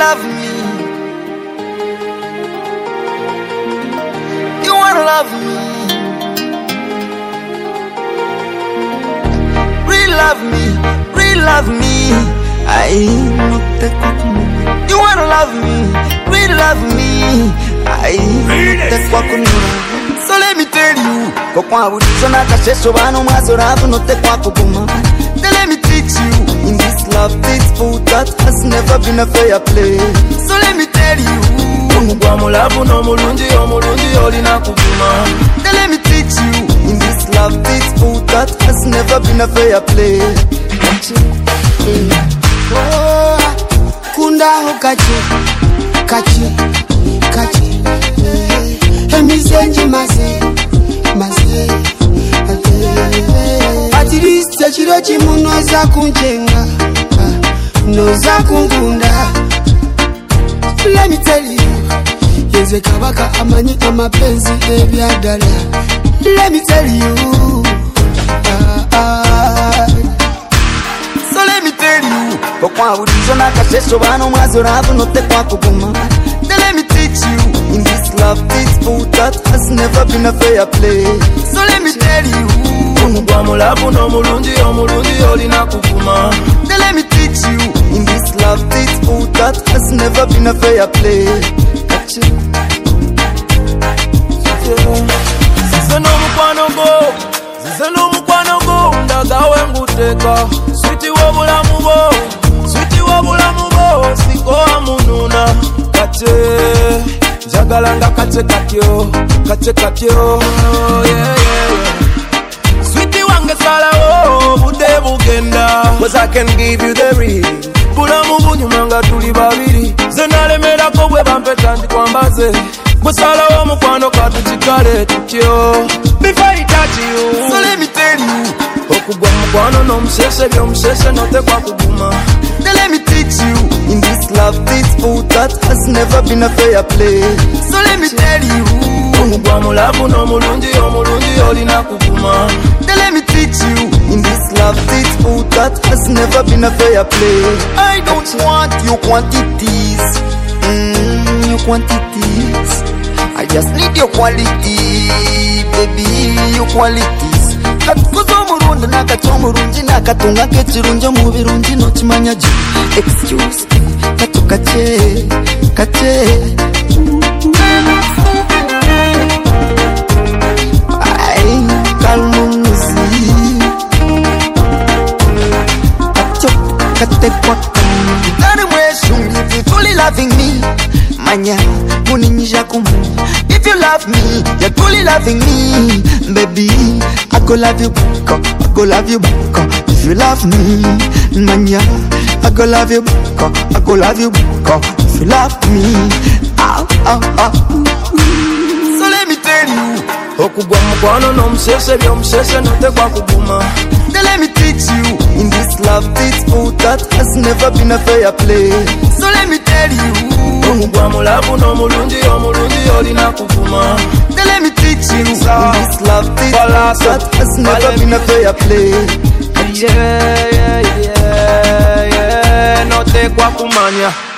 love me? You wanna love me? Real love me, real love me. You wanna love me, real love me. So let me tell you, then let me teach you, in this love it's food that has never been a fair play. So let me tell you, then let me teach you, in this love it's food that has never been a fair play. Kunda kachi, kachi, kachi. Emisenji mase, mase. At least chiro chimuno za kunjenga, no za kunkunda. Let me tell you, yeze kabaka amanyi amapenzi ebyadala. Let me tell you, so let me tell you, then let me teach you, in this love it's food that has never been a fair play. So let me tell you, then let me teach you, in this love it's food that has never been a fair play. Sweetie wobulamu bo, siko amununa. Kate, jagalanga kate katyo, yeah. Sweetie wange sala wo, bude bugenda. Cause I can give you the real. Bulamu bunyumanga tuli babiri. Zenale melako bwe bampeta ndikwambaze. Musala wo mukwano katuchikale tutyo. Before I touch you, so let me tell you, okugwa mukwano n'omusese by'omusese n'otekwa kuguma. then let me teach you, in this love it's food that has never been a fair play. So let me tell you, omugwa mulabu n'omulungi olina kuguma. then let me teach you, in this love it's food that has never been a fair play. I don't want your quantities, your quantities. I just need your quality, baby, your qualities. Katukuzo murundi nakachomurunji nakatunga kechirunji mubirunji nochimanya ji. Excuse me, katu kache. Ay, kalmunuzi. Kacho, kate kwaka. Anyway, shungi, if you truly loving me, manya, muninja kumu. If you love me, you're truly loving me, baby. I go love you back, I go love you back. If you love me, manya, I go love you back, I go love you back. If you love me, so let me tell you, okugwa mukwano n'omusese by'omusese n'otekwa kuguma. then let me teach you, in this love it's food that has never been a fair play. So let me tell you, omugwa mulabu n'omulungi olina kuguma. then let me teach you, in this love it's food that has never been a fair play. Yeah, notekwa kumanya.